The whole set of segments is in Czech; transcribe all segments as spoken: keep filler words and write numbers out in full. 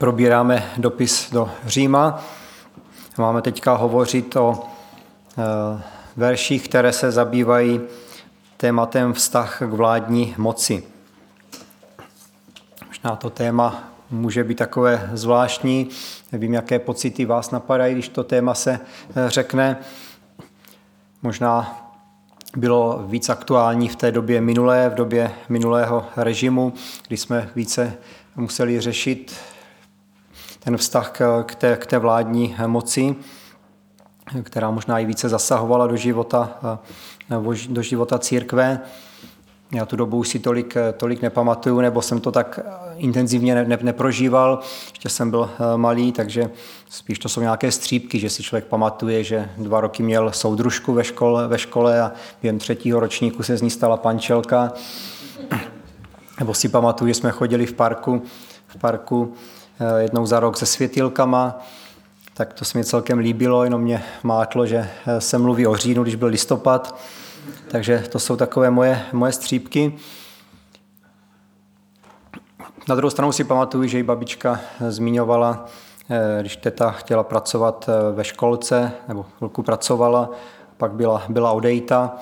Probíráme dopis do Říma. Máme teďka hovořit o e, verších, které se zabývají tématem vztah k vládní moci. Možná to téma může být takové zvláštní. Nevím, jaké pocity vás napadají, když to téma se řekne. Možná bylo víc aktuální v té době minulé, v době minulého režimu, kdy jsme více museli řešit ten vztah k té, k té vládní moci, která možná i více zasahovala do života, do života církve. Já tu dobu už si tolik, tolik nepamatuju, nebo jsem to tak intenzivně ne, ne, neprožíval. Ještě jsem byl malý, takže spíš to jsou nějaké střípky, že si člověk pamatuje, že dva roky měl soudružku ve škole, ve škole a během třetího ročníku se z ní stala pančelka. Nebo si pamatuju, že jsme chodili v parku, v parku jednou za rok se světýlkama, tak to se mi celkem líbilo, jenom mě mátlo, že se mluví o říjnu, když byl listopad. Takže to jsou takové moje, moje střípky. Na druhou stranu si pamatuju, že i babička zmiňovala, když teta chtěla pracovat ve školce, nebo chvilku pracovala, pak byla, byla odejita.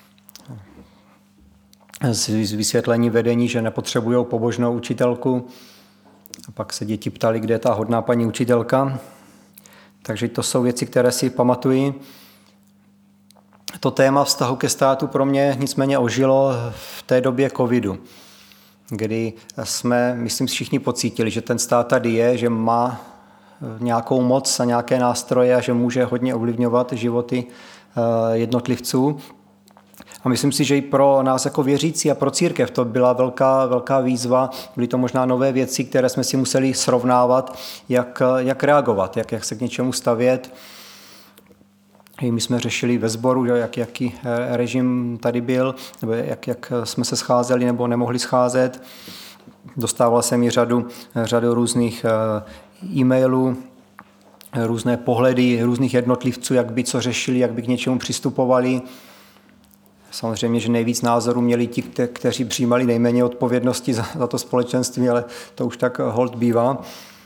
Z vysvětlení vedení, že nepotřebují pobožnou učitelku. A pak se děti ptali, kde je ta hodná paní učitelka. Takže to jsou věci, které si pamatuji. To téma vztahu ke státu pro mě nicméně ožilo v té době covidu, kdy jsme, myslím, všichni pocítili, že ten stát tady je, že má nějakou moc a nějaké nástroje a že může hodně ovlivňovat životy jednotlivců. A myslím si, že i pro nás jako věřící a pro církev to byla velká, velká výzva. Byly to možná nové věci, které jsme si museli srovnávat, jak, jak reagovat, jak, jak se k něčemu stavět. I my jsme řešili ve sboru, jak, jaký režim tady byl, nebo jak, jak jsme se scházeli nebo nemohli scházet. Dostával jsem i řadu, řadu různých e-mailů, různé pohledy různých jednotlivců, jak by co řešili, jak by k něčemu přistupovali. Samozřejmě, že nejvíc názorů měli ti, kteří přijímali nejméně odpovědnosti za, za to společenství, ale to už tak holt bývá.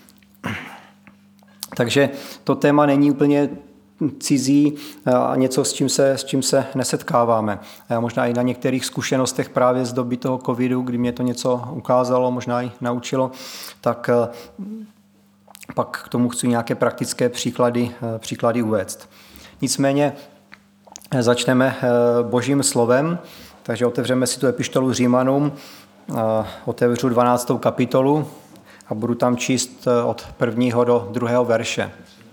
Takže to téma není úplně cizí a něco, s čím se, s čím se nesetkáváme. A možná i na některých zkušenostech právě z doby toho covidu, kdy mě to něco ukázalo, možná i naučilo, tak pak k tomu chci nějaké praktické příklady, příklady uvést. Nicméně začneme Božím slovem, takže otevřeme si tu epištolu Římanům, otevřu dvanáctou kapitolu a budu tam číst od prvního do druhého verše.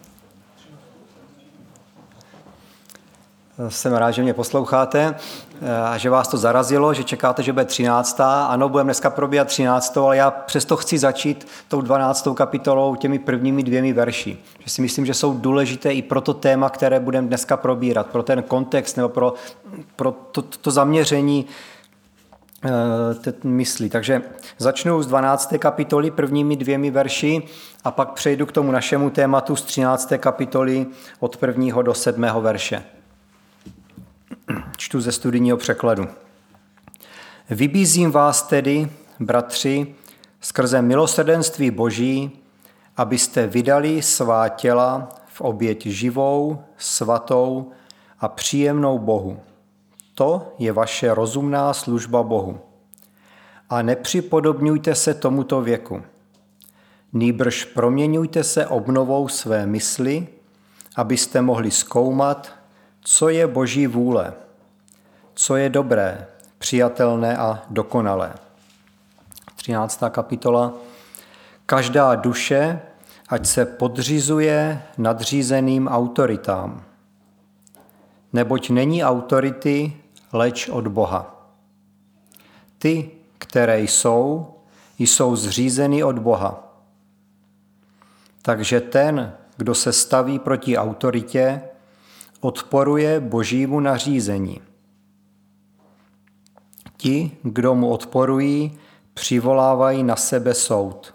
Jsem rád, že mě posloucháte a že vás to zarazilo, že čekáte, že bude třináctá. Ano, budeme dneska probíhat třináctou, ale já přesto chci začít tou dvanáctou kapitolou, těmi prvními dvěmi verši. Že si myslím, že jsou důležité i pro to téma, které budeme dneska probírat, pro ten kontext nebo pro, pro to, to zaměření té mysli. Takže začnu z dvanácté kapitoly prvními dvěmi verši a pak přejdu k tomu našemu tématu z třinácté kapitoly od prvního do sedmého verše. Čtu ze studijního překladu. Vybízím vás tedy, bratři, skrze milosrdenství Boží, abyste vydali svá těla v oběť živou, svatou a příjemnou Bohu. To je vaše rozumná služba Bohu. A nepřipodobňujte se tomuto věku. Nýbrž proměňujte se obnovou své mysli, abyste mohli zkoumat, co je Boží vůle, co je dobré, přijatelné a dokonalé. třináctá kapitola. Každá duše, ať se podřizuje nadřízeným autoritám. Neboť není autority, leč od Boha. Ty, které jsou, jsou zřízeny od Boha. Takže ten, kdo se staví proti autoritě, odporuje Božímu nařízení. Ti, kdo mu odporují, přivolávají na sebe soud.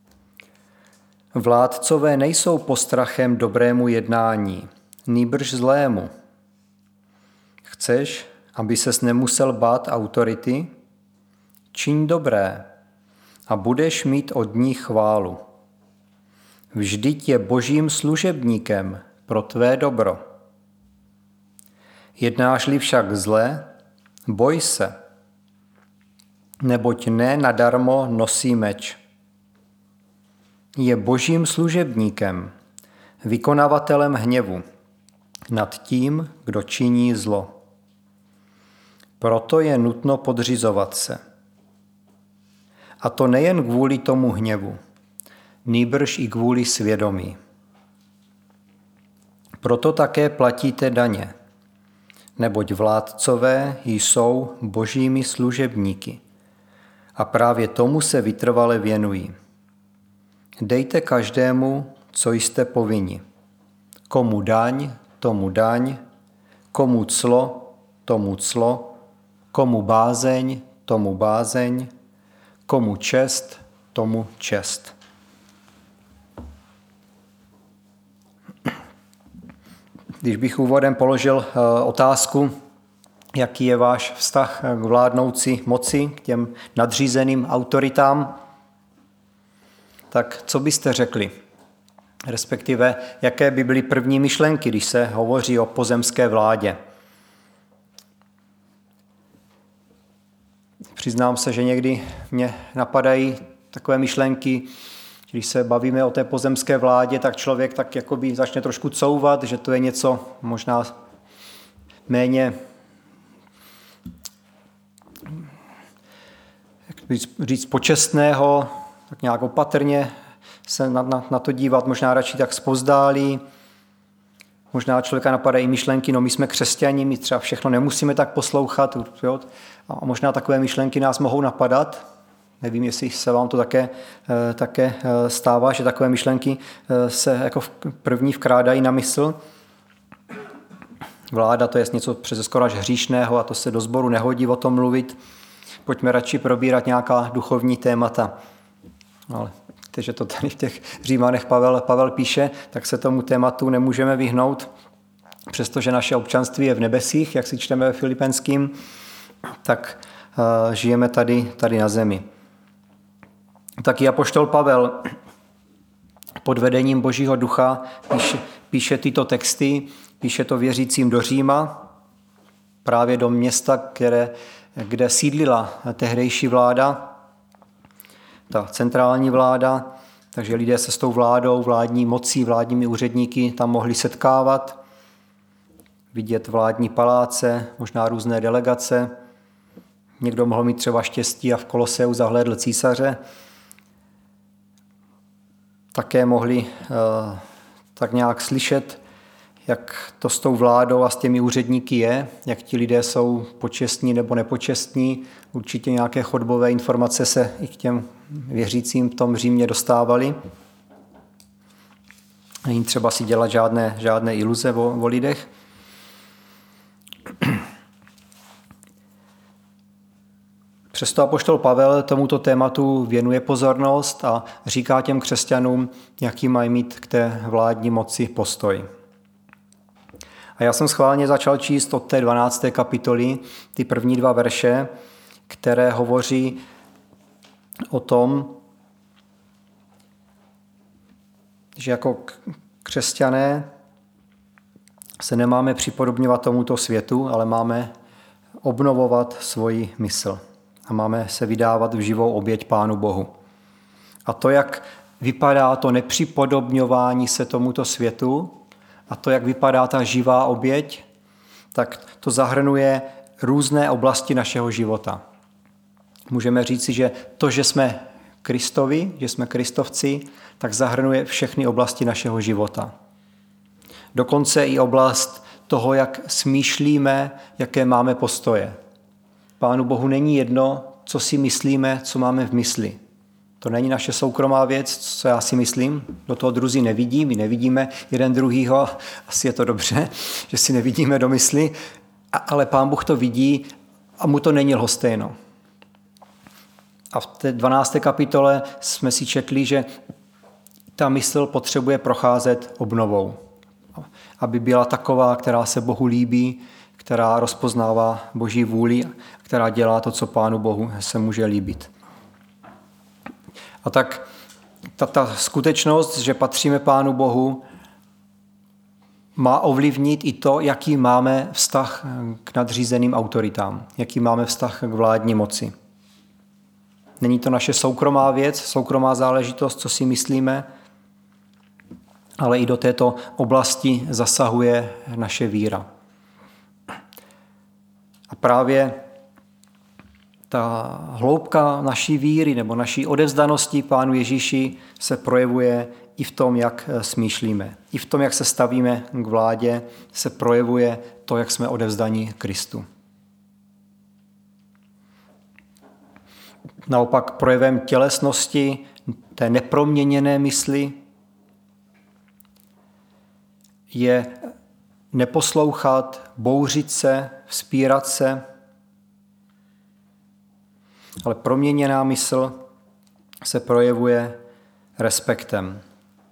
Vládcové nejsou postrachem dobrému jednání, nýbrž zlému. Chceš, aby ses nemusel bát autority? Čiň dobré a budeš mít od ní chválu. vždyť je božím služebníkem pro tvé dobro. Jednáš-li však zle, boj se, neboť ne nadarmo nosí meč. Je božím služebníkem, vykonavatelem hněvu nad tím, kdo činí zlo. Proto je nutno podřizovat se. A to nejen kvůli tomu hněvu, nýbrž i kvůli svědomí. Proto také platíte daně, neboť vládcové jsou božími služebníky a právě tomu se vytrvale věnují. Dejte každému, co jste povinni. Komu daň, tomu daň, komu clo, tomu clo, komu bázeň, tomu bázeň, komu čest, tomu čest. Když bych úvodem položil otázku, jaký je váš vztah k vládnoucí moci, k těm nadřízeným autoritám, tak co byste řekli? Respektive, jaké by byly první myšlenky, když se hovoří o pozemské vládě? Přiznám se, že někdy mě napadají takové myšlenky, když se bavíme o té pozemské vládě, tak člověk tak jakoby začne trošku couvat, že to je něco možná méně, jak bych říct, počestného, tak nějak opatrně se na, na, na to dívat, možná radši tak zpozdálí. Možná člověka napadají myšlenky, no my jsme křesťani, my třeba všechno nemusíme tak poslouchat. Jo? A možná takové myšlenky nás mohou napadat. Nevím, jestli se vám to také, také stává, že takové myšlenky se jako první vkrádají na mysl. Vláda to je něco přece skoro až hříšného a to se do sboru nehodí o tom mluvit. Pojďme radši probírat nějaká duchovní témata. Ale že to tady v těch Římanech Pavel, Pavel píše, tak se tomu tématu nemůžeme vyhnout. Přestože naše občanství je v nebesích, jak si čteme ve Filipenským, tak uh, žijeme tady, tady na zemi. Taky apoštol Pavel pod vedením Božího ducha píše, píše tyto texty, píše to věřícím do Říma, právě do města, které, kde sídlila tehdejší vláda, ta centrální vláda, takže lidé se s tou vládou, vládní mocí, vládními úředníky tam mohli setkávat, vidět vládní paláce, možná různé delegace. Někdo mohl mít třeba štěstí a v Koloseu zahlédl císaře. Také mohli uh, tak nějak slyšet, jak to s tou vládou a s těmi úředníky je, jak ti lidé jsou počestní nebo nepočestní. Určitě nějaké chodbové informace se i k těm věřícím v tom Římě dostávaly. Není třeba si dělat žádné, žádné iluze o, o lidech. Přesto apoštol Pavel tomuto tématu věnuje pozornost a říká těm křesťanům, jaký mají mít k té vládní moci postoj. A já jsem schválně začal číst od té dvanácté kapitoly, ty první dva verše, které hovoří o tom, že jako křesťané se nemáme připodobňovat tomuto světu, ale máme obnovovat svoji mysl a máme se vydávat v živou oběť Pánu Bohu. A to, jak vypadá to nepřipodobňování se tomuto světu a to, jak vypadá ta živá oběť, tak to zahrnuje různé oblasti našeho života. Můžeme říci, že to, že jsme Kristovi, že jsme kristovci, tak zahrnuje všechny oblasti našeho života. Dokonce i oblast toho, jak smýšlíme, jaké máme postoje. Pánu Bohu není jedno, co si myslíme, co máme v mysli. To není naše soukromá věc, co já si myslím. Do toho druzí nevidí, my nevidíme jeden druhýho. Asi je to dobře, že si nevidíme do mysli, ale Pán Bůh to vidí a mu to není lhostejno. A v té dvanácté kapitole jsme si četli, že ta mysl potřebuje procházet obnovou. Aby byla taková, která se Bohu líbí, která rozpoznává Boží vůli, která dělá to, co Pánu Bohu se může líbit. A tak ta, ta skutečnost, že patříme Pánu Bohu, má ovlivnit i to, jaký máme vztah k nadřízeným autoritám, jaký máme vztah k vládní moci. Není to naše soukromá věc, soukromá záležitost, co si myslíme, ale i do této oblasti zasahuje naše víra. A právě ta hloubka naší víry nebo naší odevzdanosti Pánu Ježíši se projevuje i v tom, jak smýšlíme. I v tom, jak se stavíme k vládě, se projevuje to, jak jsme odevzdaní Kristu. Naopak projevem tělesnosti, té neproměněné mysli, je neposlouchat, bouřit se, vzpírat se, ale proměněná mysl se projevuje respektem.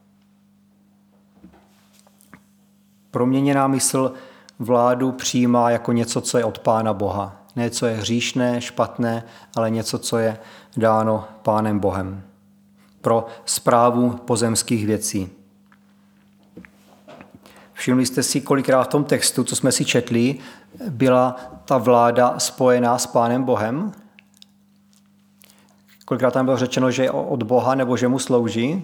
Proměněná mysl vládu přijímá jako něco, co je od Pána Boha. Ne, co je hříšné, špatné, ale něco, co je dáno Pánem Bohem. Pro správu pozemských věcí. Všimli jste si, kolikrát v tom textu, co jsme si četli, byla ta vláda spojená s Pánem Bohem? Kolikrát tam bylo řečeno, že je od Boha nebo že mu slouží?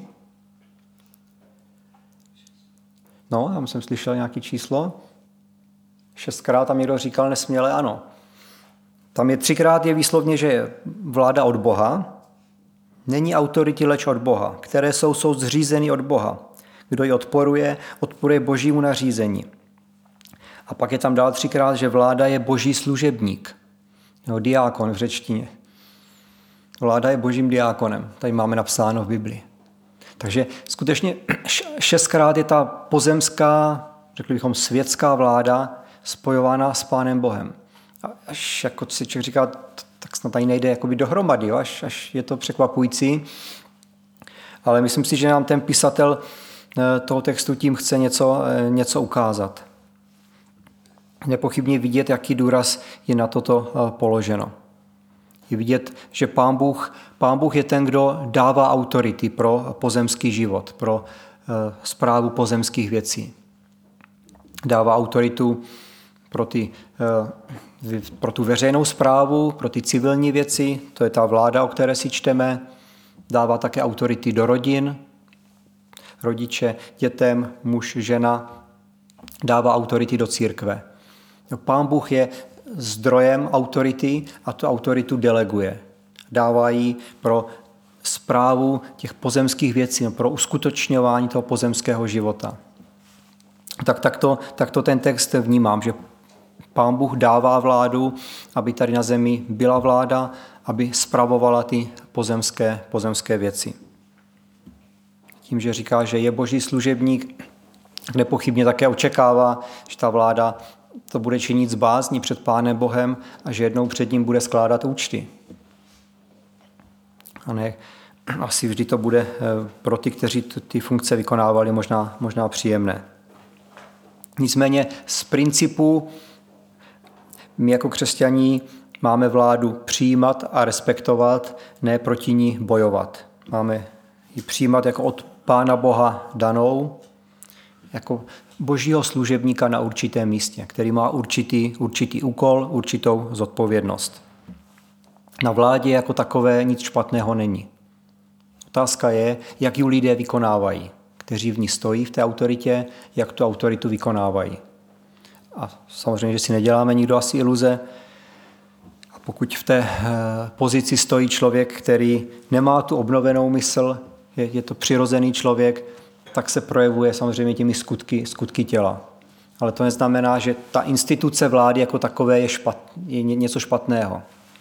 No, tam jsem slyšel nějaké číslo. Šestkrát tam někdo říkal nesměle ano. Tam je třikrát je výslovně, že je vláda od Boha. Není autority, leč od Boha. Které jsou, jsou zřízeny od Boha. Kdo ji odporuje, odporuje božímu nařízení. A pak je tam dál třikrát, že vláda je boží služebník. No, diákon v řečtině. Vláda je božím diákonem. Tady máme napsáno v Biblii. Takže skutečně šestkrát je ta pozemská, řekli bychom světská vláda spojována s Pánem Bohem. Až jako si člověk říká, tak snad tady nejde jakoby dohromady, jo? Až, až je to překvapující. Ale myslím si, že nám ten písatel toho textu tím chce něco, něco ukázat. Nepochybně vidět, jaký důraz je na toto položeno. Je vidět, že Pán Bůh, Pán Bůh je ten, kdo dává autority pro pozemský život, pro správu pozemských věcí. Dává autoritu pro, ty, pro tu veřejnou správu, pro ty civilní věci, to je ta vláda, o které si čteme. Dává také autority do rodin, rodiče, dětem, muž, žena. Dává autority do církve. Pán Bůh je zdrojem autority a tu autoritu deleguje. Dává ji pro správu těch pozemských věcí, pro uskutečňování toho pozemského života. Tak takto, takto ten text vnímám, že Pán Bůh dává vládu, aby tady na zemi byla vláda, aby spravovala ty pozemské, pozemské věci. Tím, že říká, že je boží služebník, nepochybně také očekává, že ta vláda to bude činit z bázní před Pánem Bohem a že jednou před ním bude skládat účty. A ne, asi vždy to bude pro ty, kteří ty funkce vykonávali, možná, možná příjemné. Nicméně z principu my jako křesťaní máme vládu přijímat a respektovat, ne proti ní bojovat. Máme ji přijímat jako od Pána Boha danou, jako božího služebníka na určitém místě, který má určitý, určitý úkol, určitou zodpovědnost. Na vládě jako takové nic špatného není. Otázka je, jak ji lidé vykonávají, kteří v ní stojí v té autoritě, jak tu autoritu vykonávají. A samozřejmě, že si neděláme nikdo asi iluze. A pokud v té pozici stojí člověk, který nemá tu obnovenou mysl, je, je to přirozený člověk, tak se projevuje samozřejmě těmi skutky, skutky těla. Ale to neznamená, že ta instituce vlády jako takové je, špat, je něco špatného.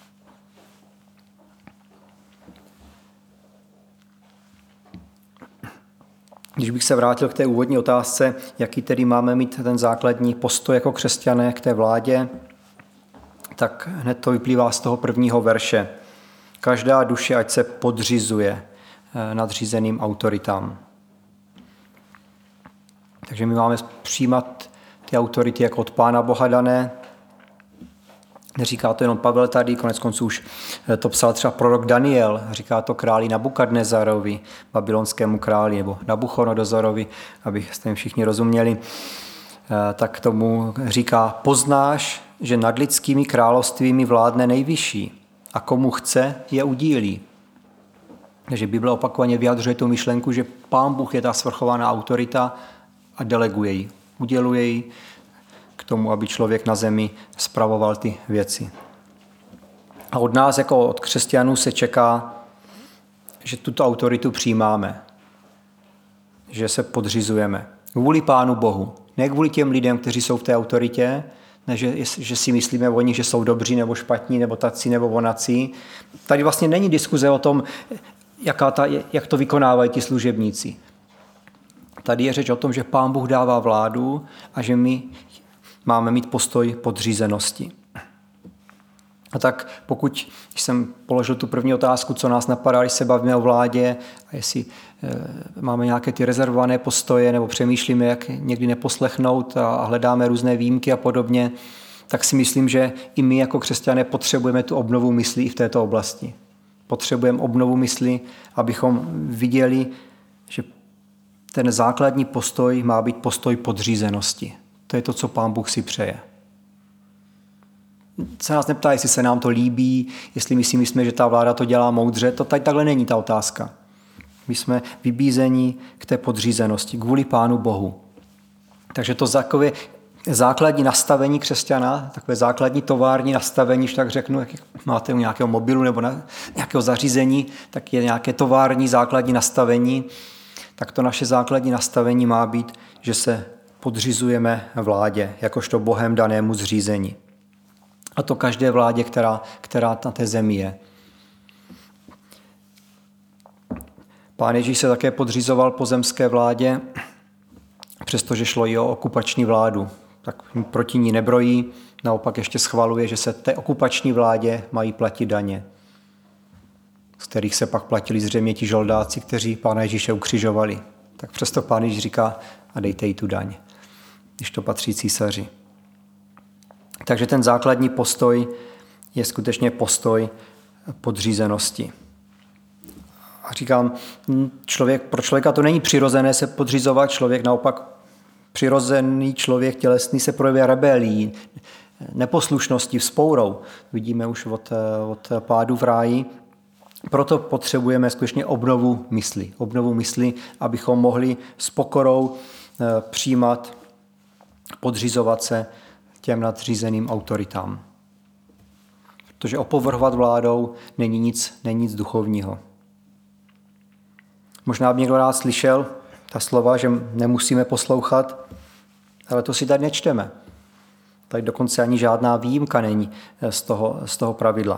Když bych se vrátil k té úvodní otázce, jaký tedy máme mít ten základní postoj jako křesťané k té vládě, tak hned to vyplývá z toho prvního verše. Každá duše ať se podřizuje nadřízeným autoritám. Takže my máme přijímat ty autority jako od Pána Boha dané, Neříká to jenom Pavel tady, konec konců už to psal třeba prorok Daniel, říká to králi Nabukadnezarovi, babylonskému králi, nebo Nabuchodonozorovi, abyste jim všichni rozuměli, tak tomu říká, poznáš, že nad lidskými královstvími vládne nejvyšší a komu chce, je udílí. Takže Bible opakovaně vyjadřuje tu myšlenku, že Pán Bůh je ta svrchovaná autorita a deleguje ji, uděluje ji k tomu, aby člověk na zemi spravoval ty věci. A od nás, jako od křesťanů, se čeká, že tuto autoritu přijímáme, že se podřizujeme. Kvůli Pánu Bohu, ne kvůli těm lidem, kteří jsou v té autoritě, ne, že, že si myslíme o nich, že jsou dobří nebo špatní, nebo tací nebo onací. Tady vlastně není diskuze o tom, jaká ta, jak to vykonávají ti služebníci. Tady je řeč o tom, že Pán Bůh dává vládu a že my máme mít postoj podřízenosti. A tak pokud jsem položil tu první otázku, co nás napadá, když se bavíme o vládě, a jestli e, máme nějaké ty rezervované postoje, nebo přemýšlíme, jak někdy neposlechnout a hledáme různé výjimky a podobně, tak si myslím, že i my jako křesťané potřebujeme tu obnovu myslí i v této oblasti. Potřebujeme obnovu mysli, abychom viděli, že ten základní postoj má být postoj podřízenosti. To je to, co Pán Bůh si přeje. Se nás neptá, jestli se nám to líbí, jestli my si myslíme, že ta vláda to dělá moudře, to tady takhle není ta otázka. My jsme vybízeni k té podřízenosti, kvůli Pánu Bohu. Takže to takové základní nastavení křesťana, takové základní tovární nastavení, že tak řeknu, jak máte u nějakého mobilu nebo na nějakého zařízení, tak je nějaké tovární základní nastavení, tak to naše základní nastavení má být, že se podřizujeme vládě, jakožto Bohem danému zřízení. A to každé vládě, která, která na té zemi je. Pán Ježíš se také podřizoval pozemské vládě, přestože šlo i o okupační vládu. Tak proti ní nebrojí, naopak ještě schvaluje, že se té okupační vládě mají platit daně, z kterých se pak platili zřejmě ti žoldáci, kteří Pána Ježíše ukřižovali. Tak přesto Pán Ježíš říká, a dejte jí tu daň, když to patří císaři. Takže ten základní postoj je skutečně postoj podřízenosti. A říkám, člověk, pro člověka to není přirozené se podřizovat, člověk naopak přirozený člověk tělesný se projevuje rebelí, neposlušností, vzpourou. Vidíme už od, od pádu v ráji. Proto potřebujeme skutečně obnovu mysli. Obnovu mysli, abychom mohli s pokorou přijímat, podřizovat se těm nadřízeným autoritám. Protože opovrhovat vládou není nic, není nic duchovního. Možná by někdo rád slyšel ta slova, že nemusíme poslouchat, ale to si tady nečteme. Tady dokonce ani žádná výjimka není z toho, z toho pravidla.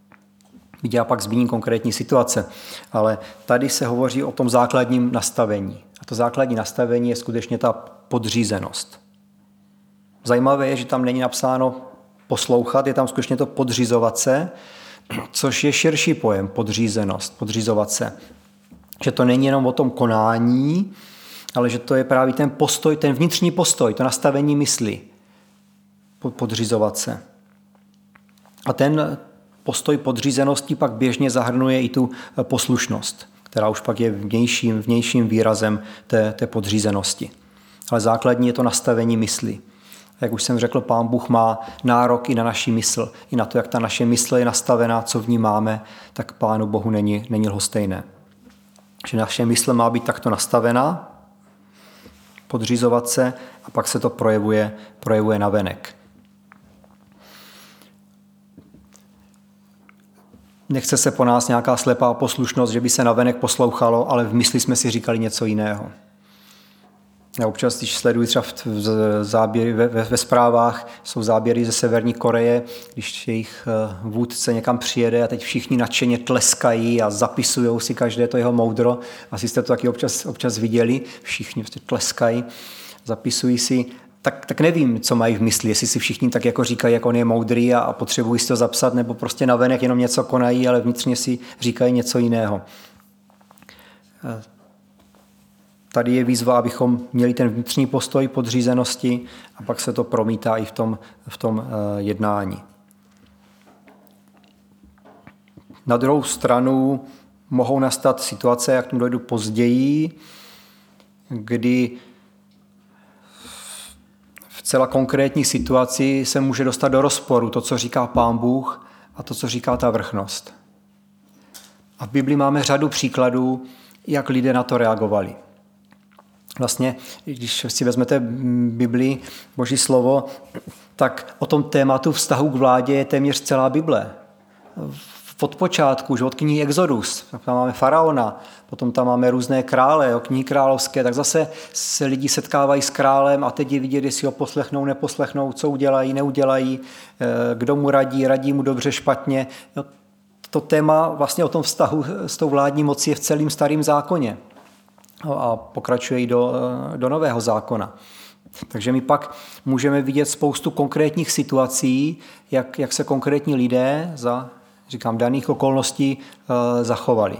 Já pak zmíním konkrétní situace, ale tady se hovoří o tom základním nastavení. A to základní nastavení je skutečně ta podřízenost. Zajímavé je, že tam není napsáno poslouchat, je tam skutečně to podřizovat se, což je širší pojem, podřízenost, podřizovat se. Že to není jenom o tom konání, ale že to je právě ten postoj, ten vnitřní postoj, to nastavení mysli, podřizovat se. A ten postoj podřízenosti pak běžně zahrnuje i tu poslušnost, která už pak je vnějším, vnějším výrazem té, té podřízenosti. Ale základní je to nastavení mysli. Jak už jsem řekl, Pán Bůh má nárok i na naši mysl, i na to, jak ta naše mysl je nastavená, co v ní máme, tak Pánu Bohu není, není lhostejné. Že naše mysl má být takto nastavená, podřizovat se a pak se to projevuje, projevuje navenek. Nechce se po nás nějaká slepá poslušnost, že by se navenek poslouchalo, ale v mysli jsme si říkali něco jiného. Já občas, když sleduji třeba v záběry, ve, ve, ve zprávách, jsou záběry ze Severní Koreje, když jejich vůdce někam přijede a teď všichni nadšeně tleskají a zapisují si každé to jeho moudro. Asi jste to taky občas, občas viděli, všichni prostě tleskají, zapisují si. Tak, tak nevím, co mají v mysli, jestli si všichni tak jako říkají, jak on je moudrý a, a potřebují si to zapsat, nebo prostě navenek jenom něco konají, ale vnitřně si říkají něco jiného. Tady je výzva, abychom měli ten vnitřní postoj podřízenosti a pak se to promítá i v tom, v tom jednání. Na druhou stranu mohou nastat situace, jak tomu dojdu později, kdy v celá konkrétní situaci se může dostat do rozporu to, co říká Pán Bůh a to, co říká ta vrchnost. A v Biblii máme řadu příkladů, jak lidé na to reagovali. Vlastně, když si vezmete Biblii, Boží slovo, tak o tom tématu vztahu k vládě je téměř celá Bible. Od počátku, že od knihy Exodus, tam máme faraona, potom tam máme různé krále, knihy královské, tak zase se lidi setkávají s králem a teď je vidět, jestli ho poslechnou, neposlechnou, co udělají, neudělají, kdo mu radí, radí mu dobře, špatně. To téma vlastně o tom vztahu s tou vládní mocí je v celém starém zákoně a pokračuje i do, do nového zákona. Takže my pak můžeme vidět spoustu konkrétních situací, jak, jak se konkrétní lidé za, říkám, daných okolností e, zachovali.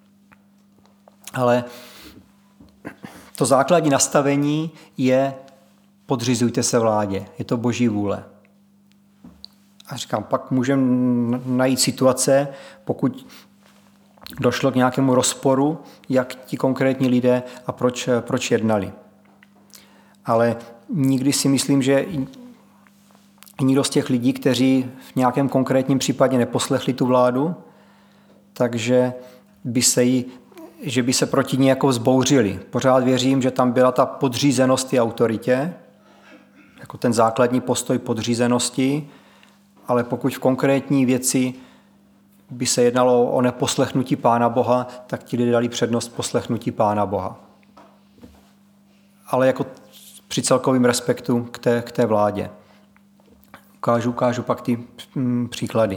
Ale to základní nastavení je podřizujte se vládě. Je to Boží vůle. A říkám, pak můžeme najít situace, pokud došlo k nějakému rozporu, jak ti konkrétní lidé a proč, proč jednali. Ale nikdy si myslím, že nikdo z těch lidí, kteří v nějakém konkrétním případě neposlechli tu vládu, takže by se jí, že by se proti ní jako vzbouřili. Pořád věřím, že tam byla ta podřízenost té autoritě, jako ten základní postoj podřízenosti, ale pokud v konkrétní věci by se jednalo o neposlechnutí Pána Boha, tak ti lidé dali přednost poslechnutí Pána Boha. Ale jako při celkovém respektu k té, k té vládě. Ukážu, ukážu pak ty mm, příklady.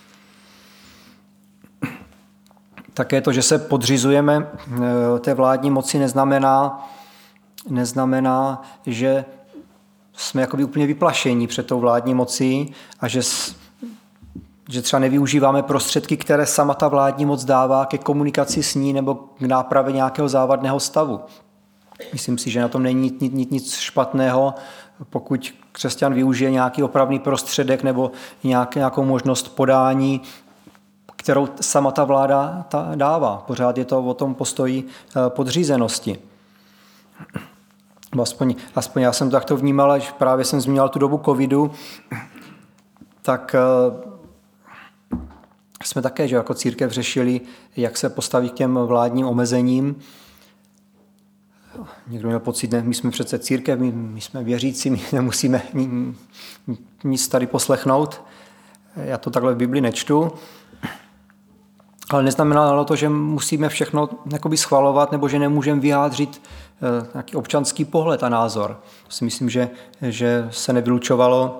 Také to, že se podřizujeme té vládní moci, neznamená, neznamená, že jsme jakoby úplně vyplašení před tou vládní mocí a že, že třeba nevyužíváme prostředky, které sama ta vládní moc dává ke komunikaci s ní nebo k nápravě nějakého závadného stavu. Myslím si, že na tom není nic, nic, nic špatného, pokud křesťan využije nějaký opravný prostředek nebo nějak, nějakou možnost podání, kterou sama ta vláda ta dává. Pořád je to o tom postoji podřízenosti. Aspoň, aspoň já jsem to takto vnímal, že právě jsem zmínil tu dobu covidu, tak jsme také, že jako církev řešili, jak se postavit k těm vládním omezením. Někdo měl pocit, ne, my jsme přece církev, my, my jsme věřící, my nemusíme nic tady poslechnout. Já to takhle v Bibli nečtu. Ale neznamenalo to, že musíme všechno jakoby schvalovat nebo že nemůžeme vyjádřit uh, nějaký občanský pohled a názor. To si myslím, že, že se nevylučovalo.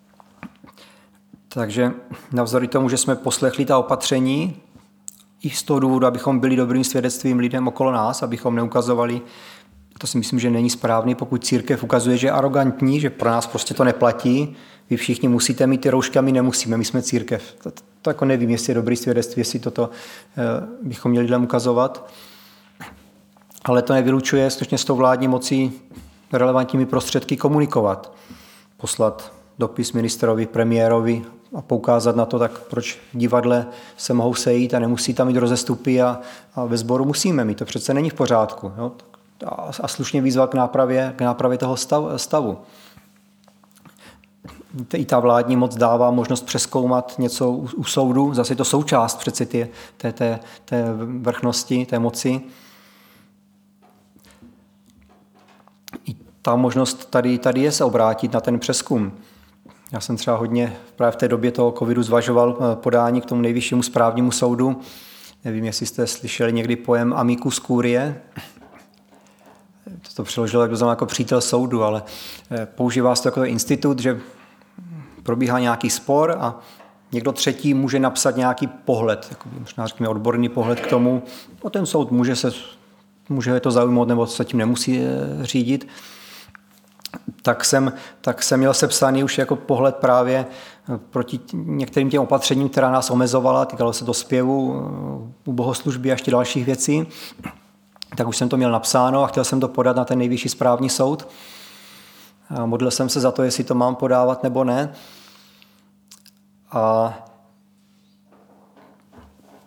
Takže navzdory tomu, že jsme poslechli ta opatření, i z toho důvodu, abychom byli dobrým svědectvím lidem okolo nás, abychom neukazovali, to si myslím, že není správný, pokud církev ukazuje, že je arrogantní, že pro nás prostě to neplatí, vy všichni musíte mít ty roušky a my nemusíme, my jsme církev. To, to, to jako nevím, jestli je dobrý svědectví, jestli toto eh, bychom měli lidem ukazovat. Ale to nevylučuje skutečně s tou vládní mocí relevantními prostředky komunikovat. Poslat dopis ministrovi, premiérovi a poukázat na to, tak proč v divadle se mohou sejít a nemusí tam mít rozestupy a, a ve sboru musíme mít. To přece není v pořádku. Jo? A, a slušně výzva k nápravě, k nápravě toho stav, stavu. I ta vládní moc dává možnost přezkoumat něco u, u soudu. Zase je to součást přeci té, té, té, té vrchnosti, té moci. I ta možnost tady, tady je se obrátit na ten přezkum. Já jsem třeba hodně právě v té době toho covidu zvažoval podání k tomu nejvyššímu správnímu soudu. Nevím, jestli jste slyšeli někdy pojem amicus curiae. To přeložilo jak to jako přítel soudu, ale používá se to jako institut, že probíhá nějaký spor a někdo třetí může napsat nějaký pohled, jako možná řekněme odborný pohled k tomu. O ten soud může se může to zaujmout nebo se tím nemusí řídit. Tak jsem, tak jsem měl sepsaný už jako pohled právě proti některým těm opatřením, která nás omezovala, týkalo se to zpěvu, u bohoslužby a ještě dalších věcí. Tak už jsem to měl napsáno a chtěl jsem to podat na ten nejvyšší správní soud. A modlil jsem se za to, jestli to mám podávat nebo ne. A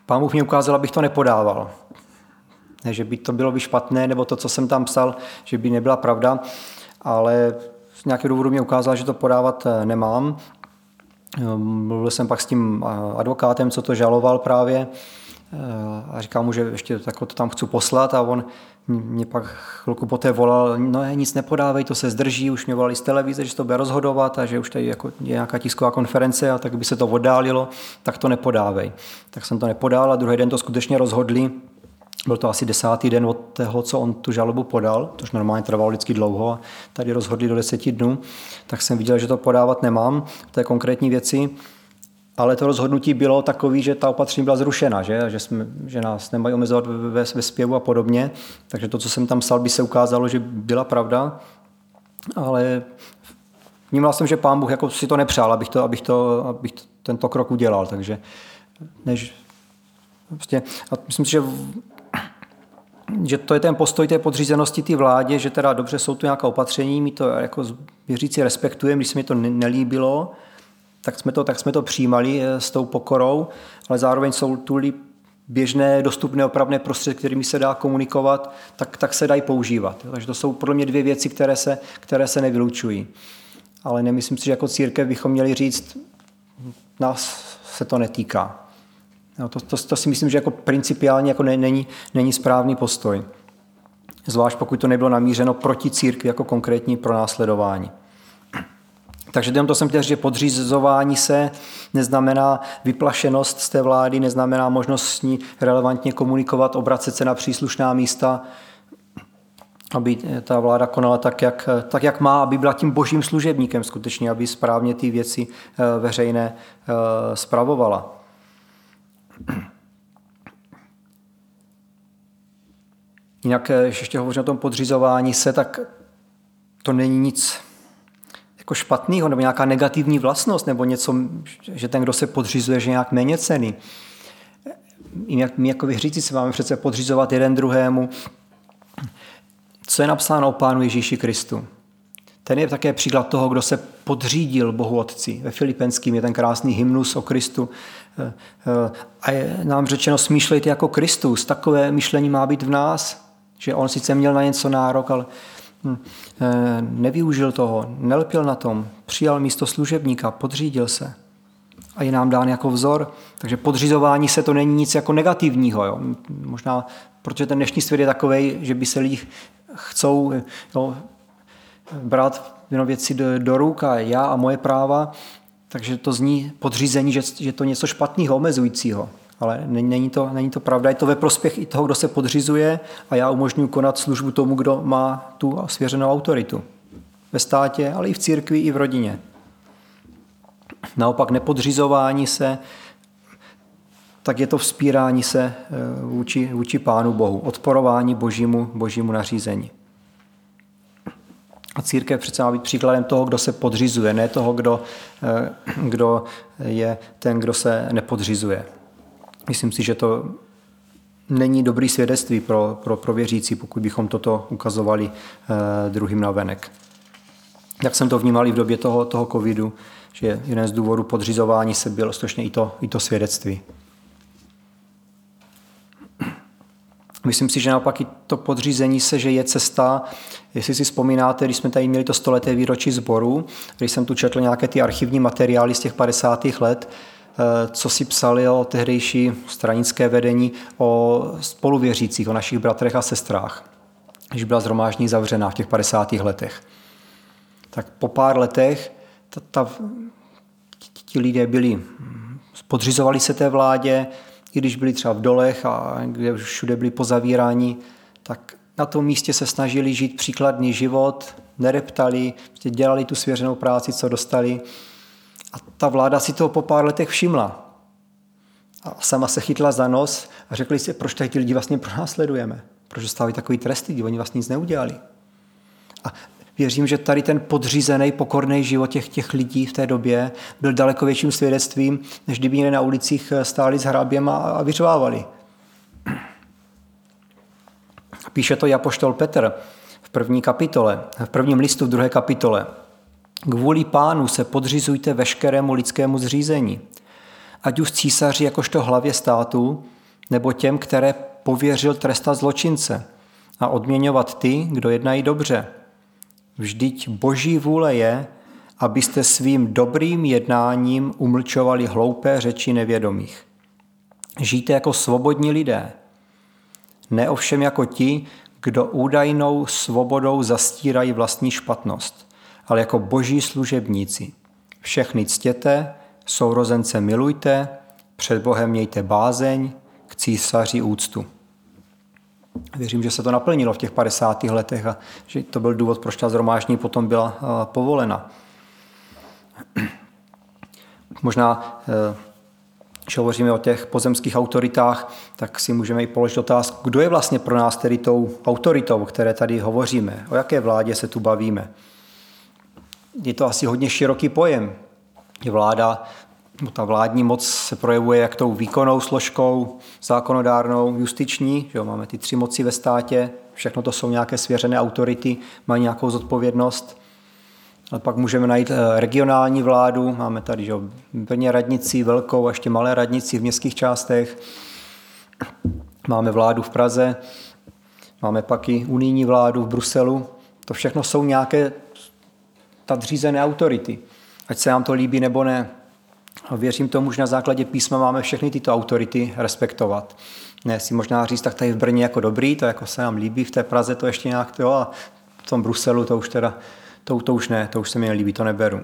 Pán Bůh mě ukázal, abych to nepodával. Ne, že by to bylo by špatné, nebo to, co jsem tam psal, že by nebyla pravda, ale z nějakého důvodu mě ukázal, že to podávat nemám. Mluvil jsem pak s tím advokátem, co to žaloval právě, a říkal mu, že ještě to tam chci poslat, a on mě pak chvilku poté volal, no nic nepodávej, to se zdrží, už mě volali z televize, že to bude rozhodovat a že už tady jako je nějaká tisková konference a tak by se to oddálilo, tak to nepodávej. Tak jsem to nepodal a druhý den to skutečně rozhodli. Byl to asi desátý den od toho, co on tu žalobu podal, což normálně trvalo vždycky dlouho, a tady rozhodli do deseti dnů, tak jsem viděl, že to podávat nemám v té konkrétní věci, ale to rozhodnutí bylo takový, že ta opatření byla zrušena, že, že, jsme, že nás nemají omezovat ve, ve zpěvu a podobně, takže to, co jsem tam psal, by se ukázalo, že byla pravda, ale vnímal jsem, že Pán Bůh jako si to nepřál, abych, to, abych, to, abych to, tento krok udělal, takže než, prostě, a myslím si, že že to je ten postoj té podřízenosti té vládě, že teda dobře jsou tu nějaká opatření, my to jako věřící respektujeme, když se mi to nelíbilo, tak jsme to, tak jsme to přijímali s tou pokorou, ale zároveň jsou tu běžné, dostupné opravné prostředky, kterými se dá komunikovat, tak, tak se dají používat. Takže to jsou podle mě dvě věci, které se, které se nevylučují. Ale nemyslím si, že jako církev bychom měli říct, nás se to netýká. No, to, to, to si myslím, že jako principiálně jako ne, není, není správný postoj. Zvlášť pokud to nebylo namířeno proti církvi jako konkrétní pronásledování. Takže to jsem chtěl říct, že podřizování se neznamená vyplašenost z té vlády, neznamená možnost s ní relevantně komunikovat, obracet se na příslušná místa, aby ta vláda konala tak, jak, tak, jak má, aby byla tím božím služebníkem skutečně, aby správně ty věci veřejné spravovala. Jinak, ještě hovořím o tom podřizování se, tak to není nic jako špatného, nebo nějaká negativní vlastnost, nebo něco, že ten, kdo se podřizuje, že je nějak méněcenný. Jinak my jako věřící se máme přece podřizovat jeden druhému. Co je napsáno o Pánu Ježíši Kristu? Ten je také příklad toho, kdo se podřídil Bohu Otci. Ve Filipenským je ten krásný hymnus o Kristu. A je nám řečeno, smýšlejte jako Kristus. Takové myšlení má být v nás, že on sice měl na něco nárok, ale nevyužil toho, nelpěl na tom, přijal místo služebníka, podřídil se. A je nám dán jako vzor. Takže podřizování se to není nic jako negativního. Jo? Možná, protože ten dnešní svět je takovej, že by se lidi chcou jo, brát jenom věci do, do ruk a já a moje práva, takže to zní podřízení, že, že to je něco špatného, omezujícího. Ale není to, není to pravda, je to ve prospěch i toho, kdo se podřizuje, a já umožňuji konat službu tomu, kdo má tu svěřenou autoritu. Ve státě, ale i v církvi, i v rodině. Naopak nepodřizování se, tak je to vzpírání se vůči, vůči Pánu Bohu, odporování božímu, božímu nařízení. A církev přece má být příkladem toho, kdo se podřizuje, ne toho, kdo, kdo je ten, kdo se nepodřizuje. Myslím si, že to není dobrý svědectví pro, pro, pro věřící, pokud bychom toto ukazovali eh, druhým navenek. Jak jsem to vnímal i v době toho, toho covidu, že jeden z důvodů podřizování se bylo strašně i to, i to svědectví. Myslím si, že naopak i to podřízení se, že je cesta, jestli si vzpomínáte, když jsme tady měli to stoleté výročí sboru, když jsem tu četl nějaké ty archivní materiály z těch padesátých let, co si psali o tehdejší stranické vedení, o spoluvěřících, o našich bratrech a sestrách, když byla shromáždění zavřená v těch padesátých letech. Tak po pár letech ta, ta, ti lidé byli, podřizovali se té vládě, i když byli třeba v dolech a kde všude byli pozavíráni, tak na tom místě se snažili žít příkladný život, nereptali, dělali tu svěřenou práci, co dostali. A ta vláda si toho po pár letech všimla. A sama se chytla za nos a řekli si, proč tady ti lidi vlastně pronásledujeme. Proč dostávají takový tresty, kdy oni vlastně nic neudělali. A věřím, že tady ten podřízený, pokorný život těch, těch lidí v té době byl daleko větším svědectvím, než kdyby někde na ulicích stáli s hraběm a, a vyřvávali. Píše to i apoštol Petr v první kapitole, v prvním listu v druhé kapitole. Kvůli Pánu se podřizujte veškerému lidskému zřízení. Ať už císaři jakožto hlavě státu, nebo těm, které pověřil trestat zločince a odměňovat ty, kdo jednají dobře. Vždyť Boží vůle je, abyste svým dobrým jednáním umlčovali hloupé řeči nevědomých. Žijte jako svobodní lidé, ne ovšem jako ti, kdo údajnou svobodou zastírají vlastní špatnost, ale jako boží služebníci. Všechny ctěte, sourozence milujte, před Bohem mějte bázeň, k císaři úctu. Věřím, že se to naplnilo v těch padesátých letech a že to byl důvod, proč ta shromáždění potom byla povolena. Možná, když hovoříme o těch pozemských autoritách, tak si můžeme i položit otázku, kdo je vlastně pro nás tedy tou autoritou, o které tady hovoříme, o jaké vládě se tu bavíme. Je to asi hodně široký pojem. Je vláda, ta vládní moc se projevuje jak tou výkonnou složkou, zákonodárnou, justiční, že jo, máme ty tři moci ve státě, všechno to jsou nějaké svěřené autority, mají nějakou zodpovědnost. Ale pak můžeme najít regionální vládu, máme tady že jo, Brně radnici velkou a ještě malé radnici v městských částech, máme vládu v Praze, máme pak i unijní vládu v Bruselu. To všechno jsou nějaké nadřízené autority, ať se nám to líbí nebo ne. A věřím tomu, že na základě písma máme všechny tyto autority respektovat. Ne si možná říct, tak tady v Brně jako dobrý, to jako se nám líbí, v té Praze to ještě nějak to, a v tom Bruselu to už teda, to, to už ne, to už se mi nelíbí, to neberu.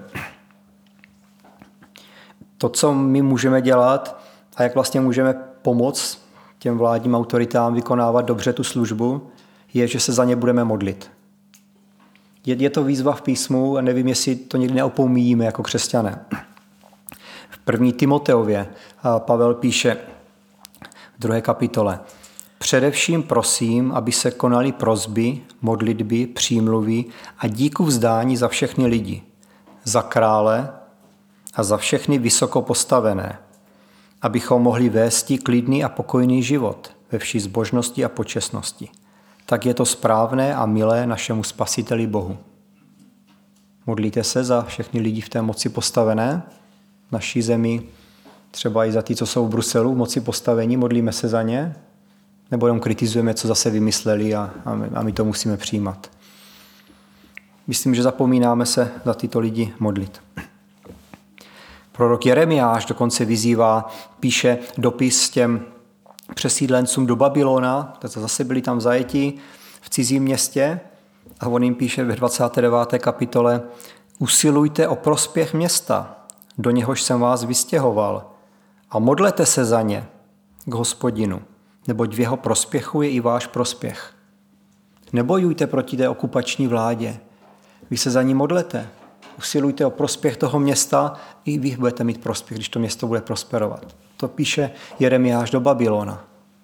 To, co my můžeme dělat a jak vlastně můžeme pomoct těm vládním autoritám vykonávat dobře tu službu, je, že se za ně budeme modlit. Je, je to výzva v písmu a nevím, jestli to někdy neopomíjíme jako křesťané. V první Timoteově Pavel píše v druhé kapitole: Především prosím, aby se konaly prosby, modlitby, přímluvy a díku vzdání za všechny lidi, za krále a za všechny vysoko postavené, abychom mohli vésti klidný a pokojný život ve vší zbožnosti a počestnosti. Tak je to správné a milé našemu Spasiteli Bohu. Modlíte se za všechny lidi v té moci postavené, v naší zemi, třeba i za ty, co jsou v Bruselu, v moci postavení, modlíme se za ně, nebo jenom kritizujeme, co zase vymysleli a, a, my, a my to musíme přijímat. Myslím, že zapomínáme se za tyto lidi modlit. Prorok Jeremiáš dokonce vyzývá, píše dopis těm přesídlencům do Babylona, tak zase byli tam zajeti v cizím městě, a on jim píše ve dvacáté deváté kapitole: Usilujte o prospěch města, do něhož jsem vás vystěhoval, a modlete se za ně k Hospodinu, neboť v jeho prospěchu je i váš prospěch. Nebojujte proti té okupační vládě, vy se za ní modlete. Usilujte o prospěch toho města, i vy budete mít prospěch, když to město bude prosperovat. To píše Jeremiáš do Babylona.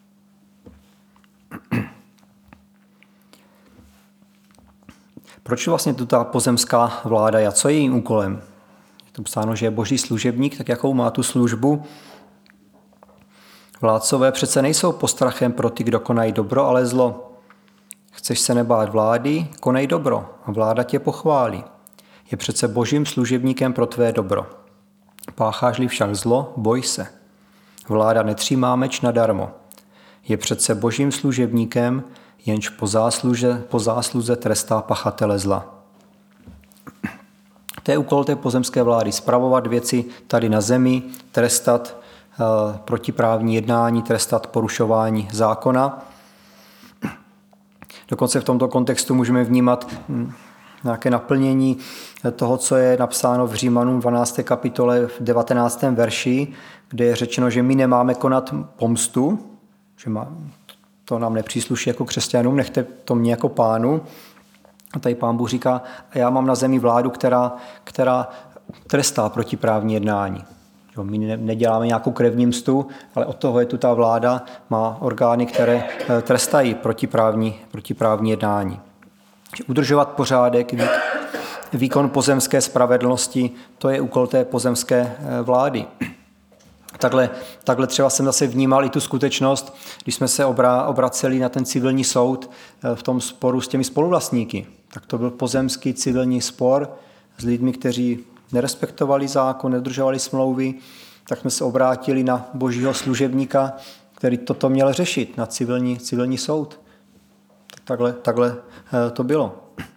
Proč vlastně tu ta pozemská vláda je? Co je jejím úkolem? Je to psáno, že je boží služebník, tak jakou má tu službu? Vládcové přece nejsou postrachem pro ty, kdo konají dobro, ale zlo. Chceš se nebát vlády? Konej dobro a vláda tě pochválí. Je přece božím služebníkem pro tvé dobro. Pácháš-li však zlo, boj se. Vláda netřímá meč nadarmo. Je přece božím služebníkem, jenž po zásluze, po zásluze trestá pachatele zla. To je úkol té pozemské vlády, spravovat věci tady na zemi, trestat uh, protiprávní jednání, trestat porušování zákona. Dokonce v tomto kontextu můžeme vnímat hm, nějaké naplnění toho, co je napsáno v Římanům dvanácté kapitole v devatenáctém verši, kde je řečeno, že my nemáme konat pomstu, že má, to nám nepřísluší jako křesťanům, nechte to mě jako pánu. A tady pán Bůh říká, já mám na zemi vládu, která, která trestá protiprávní jednání. My neděláme nějakou krevní mstu, ale od toho je tu ta vláda, má orgány, které trestají protiprávní, protiprávní jednání. Udržovat pořádek, výkon pozemské spravedlnosti, to je úkol té pozemské vlády. Takhle, takhle třeba jsem zase vnímal i tu skutečnost, když jsme se obra, obraceli na ten civilní soud v tom sporu s těmi spoluvlastníky. Tak to byl pozemský civilní spor s lidmi, kteří nerespektovali zákon, nedržovali smlouvy, tak jsme se obrátili na božího služebníka, který toto měl řešit na civilní, civilní soud. Takhle, takhle to bylo.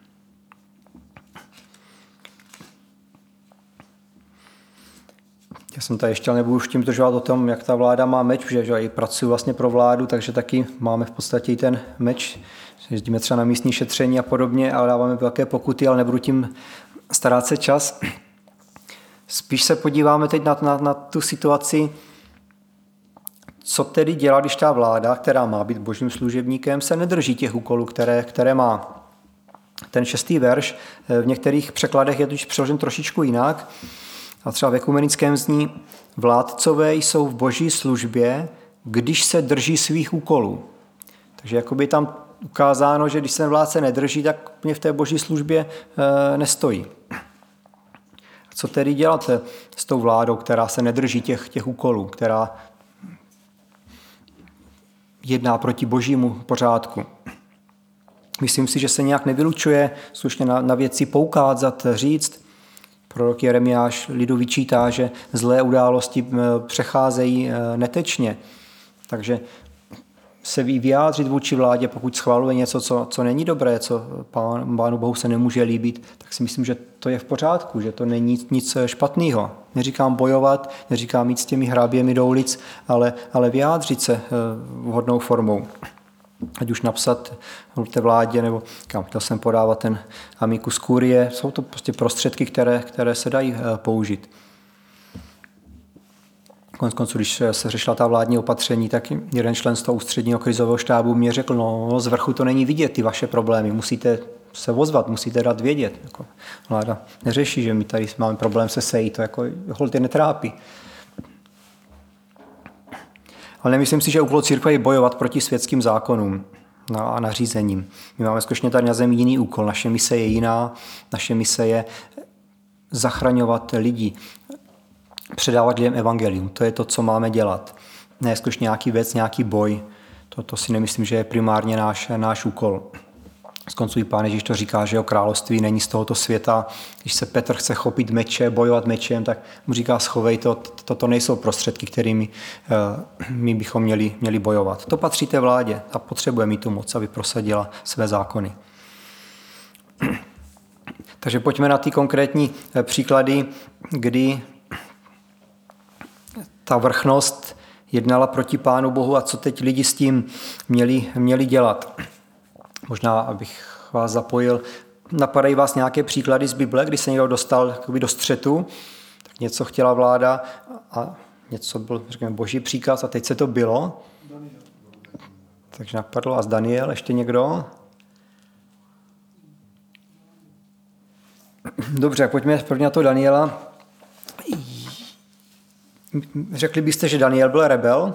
Já jsem tady ještě nebudu už tím držovat o tom, jak ta vláda má meč, že, že i pracuji vlastně pro vládu, takže taky máme v podstatě i ten meč. Jezdíme třeba na místní šetření a podobně, ale dáváme velké pokuty, ale nebudu tím starat se čas. Spíš se podíváme teď na, na, na tu situaci, co tedy dělá, když ta vláda, která má být božím služebníkem, se nedrží těch úkolů, které, které má. Ten šestý verš v některých překladech je totiž přeložen trošičku jinak. A třeba v ekumenickém zní, vládcové jsou v boží službě, když se drží svých úkolů. Takže jakoby tam ukázáno, že když se vládce nedrží, tak mě v té boží službě e, nestojí. A co tedy dělat s tou vládou, která se nedrží těch, těch úkolů, která jedná proti božímu pořádku? Myslím si, že se nějak nevylučuje slušně na, na věci poukázat, říct. Prorok Jeremiáš lidu vyčítá, že zlé události přecházejí netečně. Takže se vyjádřit vůči vládě, pokud schvaluje něco, co, co není dobré, co pán, Pánu Bohu se nemůže líbit, tak si myslím, že to je v pořádku, že to není nic, nic špatného. Neříkám bojovat, neříkám jít s těmi hráběmi do ulic, ale, ale vyjádřit se vhodnou formou. Ať už napsat té vládě, nebo kam chtěl jsem podávat ten amicus curiae, jsou to prostě prostředky, které, které se dají použít. Konec konců, když se řešila ta vládní opatření, tak jeden člen z toho ústředního krizového štábu mě řekl, no z vrchu to není vidět, ty vaše problémy, musíte se ozvat, musíte dát vědět. Jako, vláda neřeší, že my tady máme problém se sejít, to jako holt je netrápí. Ale nemyslím si, že úkol církve je bojovat proti světským zákonům a nařízením. My máme skutečně tady na zemi jiný úkol. Naše mise je jiná. Naše mise je zachraňovat lidi, předávat lidem evangelium. To je to, co máme dělat. Ne skutečně nějaký věc, nějaký boj. To, to si nemyslím, že je primárně náš, náš úkol. Zkoncu i Pán Ježíš to říká, že jeho království není z tohoto světa. Když se Petr chce chopit meče, bojovat mečem, tak mu říká, schovej to, toto to nejsou prostředky, kterými uh, my bychom měli, měli bojovat. To patří té vládě a potřebuje mít tu moc, aby prosadila své zákony. Takže pojďme na ty konkrétní příklady, kdy ta vrchnost jednala proti Pánu Bohu a co teď lidi s tím měli, měli dělat. Možná, abych vás zapojil, napadají vás nějaké příklady z Bible, kdy se někdo dostal do střetu, tak něco chtěla vláda a něco byl, řekněme, boží příkaz a teď se to bylo. Daniel. Takže napadlo vás Daniel, ještě někdo? Dobře, pojďme prvně na to Daniela. Řekli byste, že Daniel byl rebel?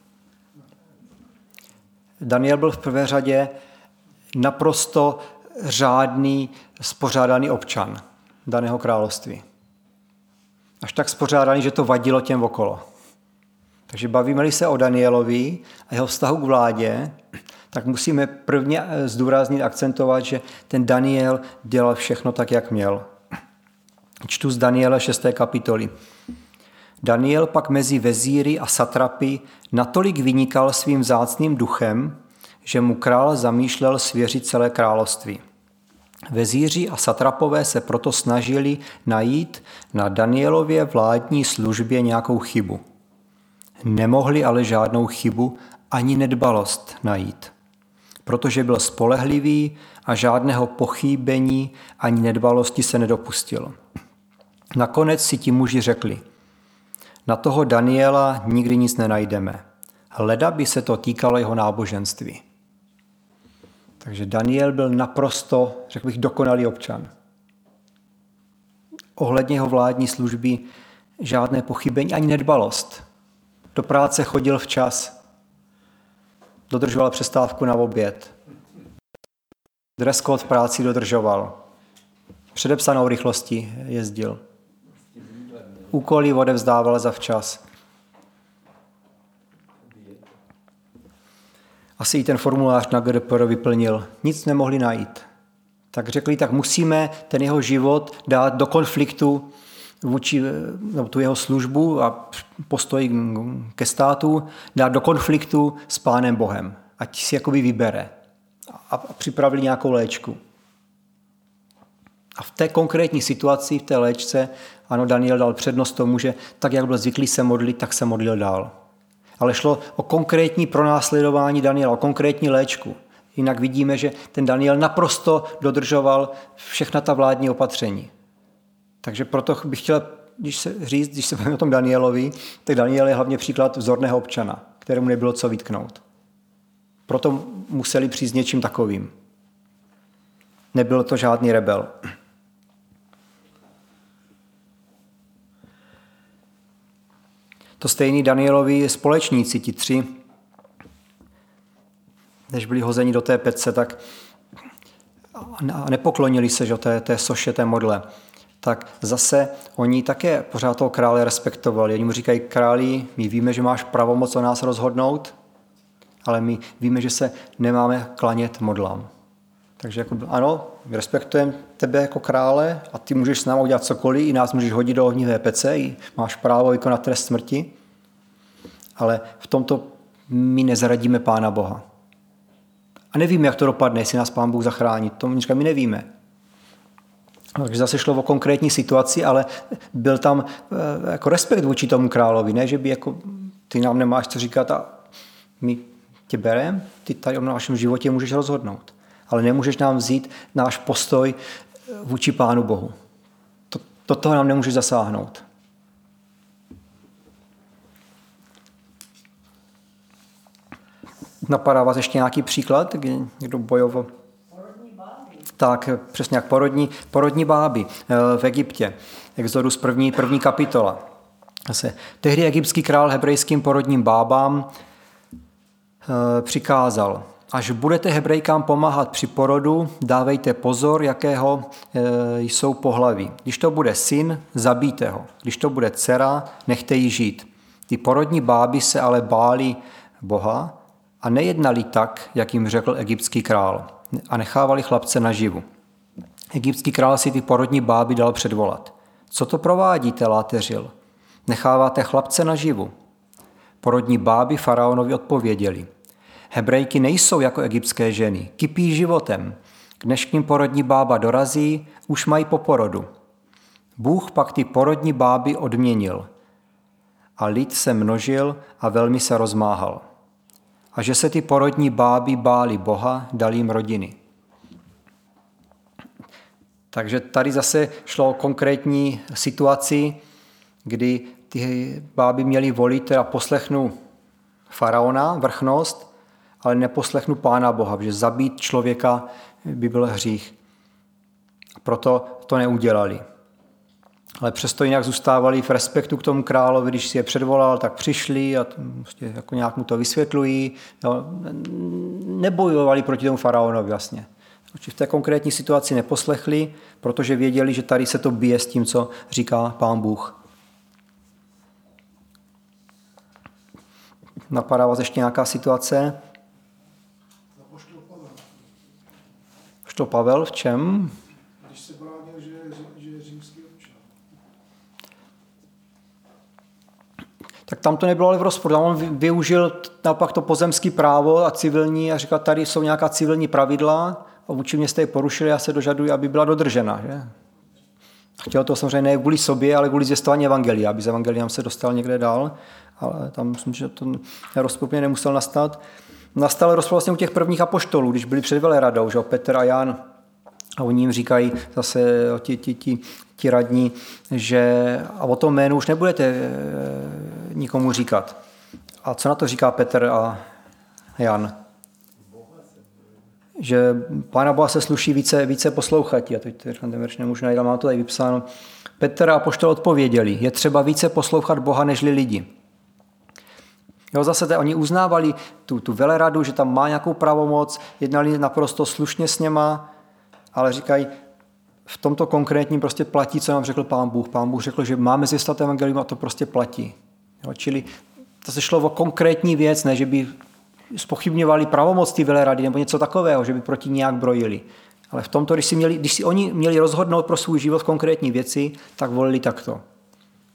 Daniel byl v prvé řadě naprosto řádný, spořádaný občan daného království. Až tak spořádaný, že to vadilo těm okolo. Takže bavíme-li se o Danielovi a jeho vztahu k vládě, tak musíme prvně zdůraznit, akcentovat, že ten Daniel dělal všechno tak, jak měl. Čtu z Daniela šesté kapitoly. Daniel pak mezi vezíry a satrapy natolik vynikal svým vzácným duchem, že mu král zamýšlel svěřit celé království. Vezíři a satrapové se proto snažili najít na Danielově vládní službě nějakou chybu. Nemohli ale žádnou chybu ani nedbalost najít, protože byl spolehlivý a žádného pochybení ani nedbalosti se nedopustil. Nakonec si ti muži řekli, na toho Daniela nikdy nic nenajdeme. Leda by se to týkalo jeho náboženství. Takže Daniel byl naprosto, řekl bych, dokonalý občan. Ohledně jeho vládní služby žádné pochybení ani nedbalost. Do práce chodil včas. Dodržoval přestávku na oběd. Dress code v práci dodržoval. Předepsanou rychlostí jezdil. Úkoly odevzdával zavčas. Asi i ten formulář na G D P R vyplnil. Nic nemohli najít. Tak řekli, tak musíme ten jeho život dát do konfliktu vůči no, tu jeho službu a postoj ke státu dát do konfliktu s Pánem Bohem. Ať si jakoby vybere. A připravili nějakou léčku. A v té konkrétní situaci, v té léčce, ano, Daniel dal přednost tomu, že tak, jak byl zvyklý se modlit, tak se modlil dál. Ale šlo o konkrétní pronásledování Daniela, o konkrétní léčku. Jinak vidíme, že ten Daniel naprosto dodržoval všechna ta vládní opatření. Takže proto bych chtěl, když se říct, když se bavíme o tom Danielovi, tak Daniel je hlavně příklad vzorného občana, kterému nebylo co vytknout. Proto museli přijít s něčím takovým. Nebyl to žádný rebel. To stejný Danielovi společníci, ti tři, než byli hozeni do té pece, tak nepoklonili se že, té, té soše, té modle. Tak zase oni také pořád toho krále respektovali. Oni mu říkají, králi, my víme, že máš pravomoc o nás rozhodnout, ale my víme, že se nemáme klanět modlám. Takže jako, ano, respektujeme tebe jako krále a ty můžeš s námi udělat cokoliv, i nás můžeš hodit do ohnivé pece, i máš právo vykonat trest smrti, ale v tomto my nezradíme Pána Boha. A nevíme, jak to dopadne, jestli nás Pán Bůh zachrání. To my nevíme. Takže zase šlo o konkrétní situaci, ale byl tam jako respekt vůči tomu královi, ne, že by jako ty nám nemáš co říkat a my tě bereme, ty tady o našem životě můžeš rozhodnout. Ale nemůžeš nám vzít náš postoj vůči Pánu Bohu. To, do toho nám nemůžeš zasáhnout. Napadá vás ještě nějaký příklad, kdy někdo bojoval? Porodní báby. Tak, přesně jak porodní, porodní báby v Egyptě. Exodus první, první kapitola. Zase, tehdy egyptský král hebrejským porodním bábám e, přikázal: až budete Hebrejkám pomáhat při porodu, dávejte pozor, jakého e, jsou pohlaví. Když to bude syn, zabijte ho. Když to bude dcera, nechte ji žít. Ty porodní báby se ale báli Boha a nejednali tak, jak jim řekl egyptský král, a nechávali chlapce naživu. Egyptský král si ty porodní báby dal předvolat. Co to provádíte, láteřil? Necháváte chlapce naživu. Porodní báby faraonovi odpověděli: Hebrejky nejsou jako egyptské ženy, kypí životem. Než k nim porodní bába dorazí, už mají po porodu. Bůh pak ty porodní báby odměnil. A lid se množil a velmi se rozmáhal. A že se ty porodní báby báli Boha, dal jim rodiny. Takže tady zase šlo o konkrétní situaci, kdy ty báby měly volit a poslechnu faraona, vrchnost, ale neposlechnu Pána Boha, protože zabít člověka by byl hřích. Proto to neudělali. Ale přesto jinak zůstávali v respektu k tomu královi, když si je předvolal, tak přišli a prostě jako nějak mu to vysvětlují. No, nebojovali proti tomu faraonovi vlastně. V té konkrétní situaci neposlechli, protože věděli, že tady se to bije s tím, co říká Pán Bůh. Napadá vás ještě nějaká situace? Apoštol Pavel v čem? Když se bránil, že, že je římský občan. Tak tam to nebylo ale v rozporu. Tam on využil naopak to pozemské právo a civilní a říkal, tady jsou nějaká civilní pravidla a vůči mě jste je porušili a se dožadují, aby byla dodržena. Že? Chtěl to samozřejmě ne kvůli sobě, ale kvůli zvěstování evangelia, aby z evangeliem se dostal někde dál. Ale tam myslím, že to rozpor nemusel nastat. Nastal rozpor vlastně u těch prvních apoštolů, když byli před veleradou, že Petr a Jan, a oni jim říkají zase ti, ti, ti, ti radní, že a o tom jménu už nebudete nikomu říkat. A co na to říká Petr a Jan? Že Pána Boha se sluší více, více poslouchat. A teď ten verš nemůžu najít, ale mám to tady vypsáno. Petr a apoštol odpověděli: je třeba více poslouchat Boha nežli lidi. Jo, zase te, oni uznávali tu, tu veleradu, že tam má nějakou pravomoc, jednali naprosto slušně s něma, ale říkají, v tomto konkrétním prostě platí, co nám řekl Pán Bůh. Pán Bůh řekl, že máme zvěstovat evangelium a to prostě platí. Jo, čili to se šlo o konkrétní věc, ne, že by zpochybňovali pravomoc té velerady nebo něco takového, že by proti nějak brojili. Ale v tomto, když si, měli, když si oni měli rozhodnout pro svůj život konkrétní věci, tak volili takto.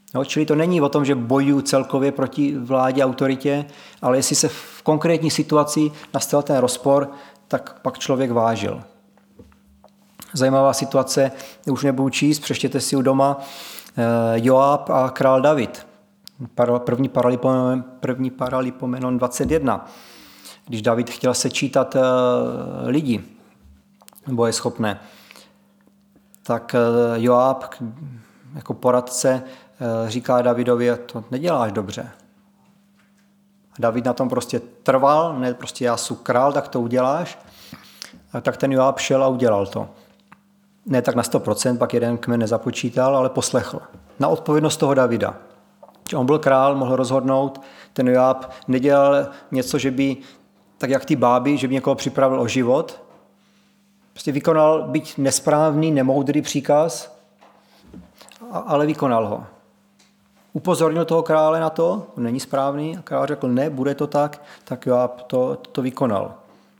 No, čili to není o tom, že bojuju celkově proti vládě, autoritě, ale jestli se v konkrétní situaci nastal ten rozpor, tak pak člověk vážil. Zajímavá situace, už nebudu číst, přečtěte si u doma, Joab a král David. První Paralipomenon, první Paralipomenon dvacet jedna. Když David chtěl sečítat lidi, bojeschopné, tak Joab jako poradce říká Davidovi, to neděláš dobře. David na tom prostě trval, ne prostě já jsem král, tak to uděláš. A tak ten Joab šel a udělal to. Ne tak na sto procent, pak jeden kmen nezapočítal, ale poslechl. Na odpovědnost toho Davida. On byl král, mohl rozhodnout, ten Joab nedělal něco, že by, tak jak ty báby, že by někoho připravil o život. Prostě vykonal byť nesprávný, nemoudrý příkaz, ale vykonal ho. Upozornil toho krále na to, není správný, a král řekl, ne, bude to tak, tak Joab to, to vykonal.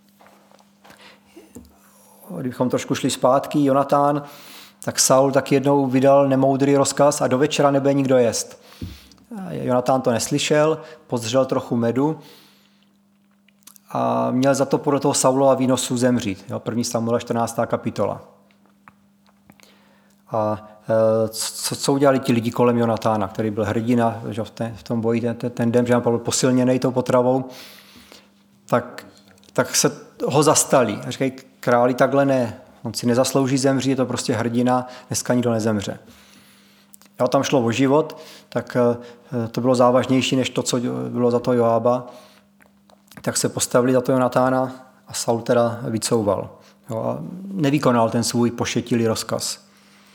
Kdybychom trošku šli zpátky, Jonatán, tak Saul tak jednou vydal nemoudrý rozkaz a do večera nebude nikdo jest. Jonatán to neslyšel, pozřel trochu medu a měl za to podle toho Saulova výnosu zemřít. Jo, první Samuela čtrnáctá kapitola. A co, co udělali ti lidi kolem Jonatána, který byl hrdina že v, ten, v tom boji ten, ten den, že on byl posilněný tou potravou, tak, tak se ho zastali. A říkají, králi takhle ne, on si nezaslouží zemřít, je to prostě hrdina, dneska nikdo nezemře. A tam šlo o život, tak to bylo závažnější než to, co bylo za to Joába. Tak se postavili za to Jonatána a Saul teda vycouval. Jo, a nevykonal ten svůj pošetilý rozkaz.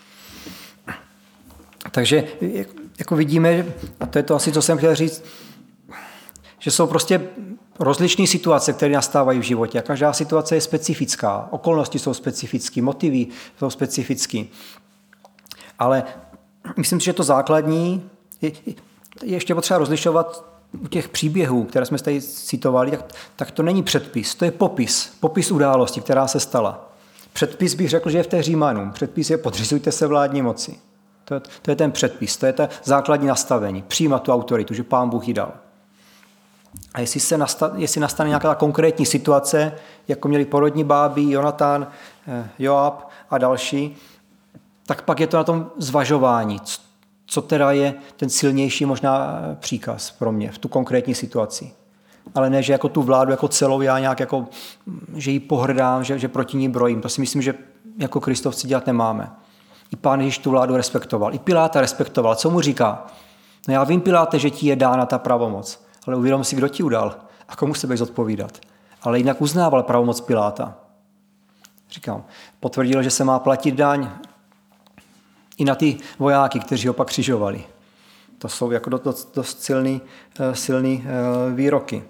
Takže jako vidíme, a to je to asi, co jsem chtěl říct, že jsou prostě rozličné situace, které nastávají v životě. A každá situace je specifická. Okolnosti jsou specifické, motivy jsou specifické. Ale myslím si, že to základní je, je ještě potřeba rozlišovat u těch příběhů, které jsme tady citovali, tak, tak to není předpis, to je popis. Popis události, která se stala. Předpis bych řekl, že je v té Římanům. Předpis je podřizujte se vládní moci. To, to je ten předpis, to je to základní nastavení. Přijímat tu autoritu, že Pán Bůh ji dal. A jestli, se nastane, jestli nastane nějaká konkrétní situace, jako měli porodní báby, Jonatán, Joab a další, tak pak je to na tom zvažování, co teda je ten silnější možná příkaz pro mě v tu konkrétní situaci. Ale ne, že jako tu vládu jako celou já nějak jako, že ji pohrdám, že, že proti ní brojím. To si myslím, že jako kristovci dělat nemáme. I Pán Ježíš tu vládu respektoval. I Piláta respektoval. Co mu říká? No já vím, Piláte, že ti je dána ta pravomoc, ale uvědom si, kdo ti udal a komu se budeš zodpovídat. Ale jinak uznával pravomoc Piláta. Říkám, potvrdil, že se má platit daň i na ty vojáky, kteří ho pak křižovali. To jsou jako dost, dost silný, silný výroky.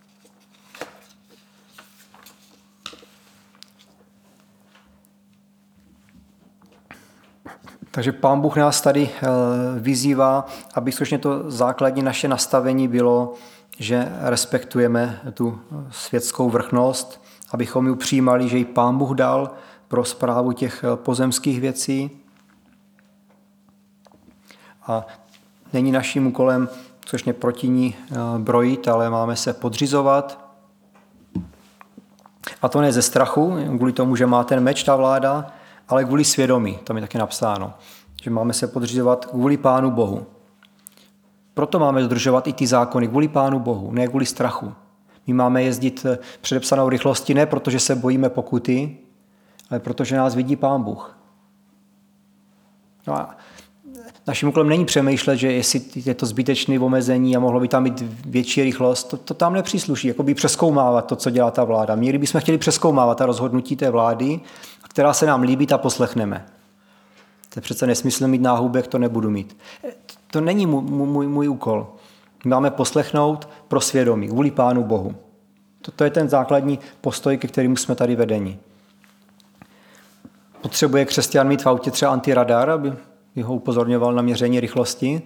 Takže Pán Bůh nás tady vyzývá, aby skutečně to základní naše nastavení bylo, že respektujeme tu světskou vrchnost, abychom ji přijímali, že ji Pán Bůh dal pro správu těch pozemských věcí. A není naším úkolem skutečně proti ní brojit, ale máme se podřizovat. A to ne ze strachu, kvůli tomu, že má ten meč ta vláda, ale kvůli svědomí, tam je taky napsáno, že máme se podřizovat kvůli Pánu Bohu. Proto máme dodržovat i ty zákony kvůli Pánu Bohu, ne kvůli strachu. My máme jezdit předepsanou rychlostí ne protože se bojíme pokuty, ale protože nás vidí Pán Bůh. No a naším úkolem není přemýšlet, že jestli je to zbytečné omezení a mohlo by tam být větší rychlost, to, to tam nepřísluší, jako by přezkoumávat to, co dělá ta vláda. My bychom chtěli přezkoumávat ta rozhodnutí té vlády, která se nám líbí, ta poslechneme. To je přece nesmysl mít náhubek, to nebudu mít. To není můj, můj, můj úkol. My máme poslechnout pro svědomí, kvůli Pánu Bohu. To, to je ten základní postoj, ke kterému jsme tady vedeni. Potřebuje křesťan mít v autě třeba antiradar, aby ho upozorňoval na měření rychlosti.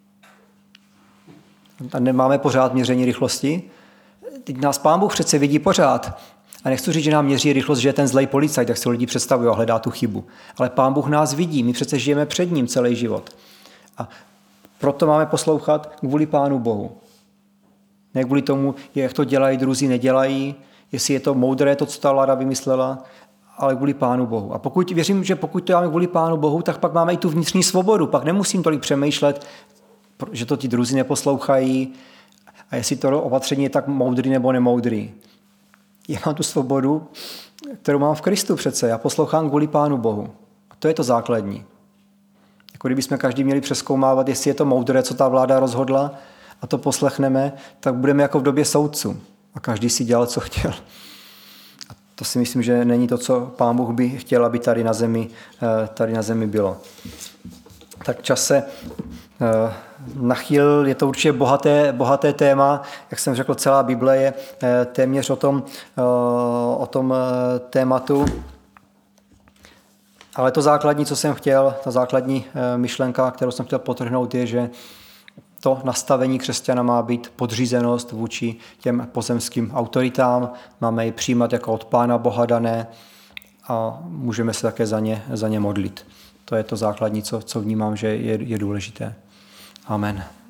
A nemáme pořád měření rychlosti. Teď nás Pán Bůh přece vidí pořád. A nechci říct, že nám měří rychlost, že je ten zlej policajt, tak si lidi představují a hledá tu chybu. Ale Pán Bůh nás vidí, my přece žijeme před ním celý život. A Proto máme poslouchat kvůli Pánu Bohu. Ne kvůli tomu, jak to dělají, druzí nedělají, jestli je to moudré, to, co ta vláda vymyslela, ale kvůli Pánu Bohu. A pokud věřím, že pokud to děláme kvůli Pánu Bohu, tak pak máme i tu vnitřní svobodu. Pak nemusím tolik přemýšlet, že to ti druzí neposlouchají a jestli to opatření je tak moudrý nebo nemoudrý. Já mám tu svobodu, kterou mám v Kristu přece. Já poslouchám kvůli Pánu Bohu. A to je to základní. Jako kdybychom každý měli přezkoumávat, jestli je to moudré, co ta vláda rozhodla, a to poslechneme, tak budeme jako v době soudců. A každý si dělal, co chtěl. A to si myslím, že není to, co Pán Bůh by chtěl, aby tady na zemi, tady na zemi bylo. Tak čas se nachýlil, je to určitě bohaté, bohaté téma. Jak jsem řekl, celá Bible je téměř o tom, o tom tématu. Ale to základní, co jsem chtěl, ta základní myšlenka, kterou jsem chtěl podtrhnout, je, že to nastavení křesťana má být podřízenost vůči těm pozemským autoritám. Máme ji přijímat jako od Pána Boha dané a můžeme se také za ně, za ně modlit. To je to základní, co, co vnímám, že je, je důležité. Amen.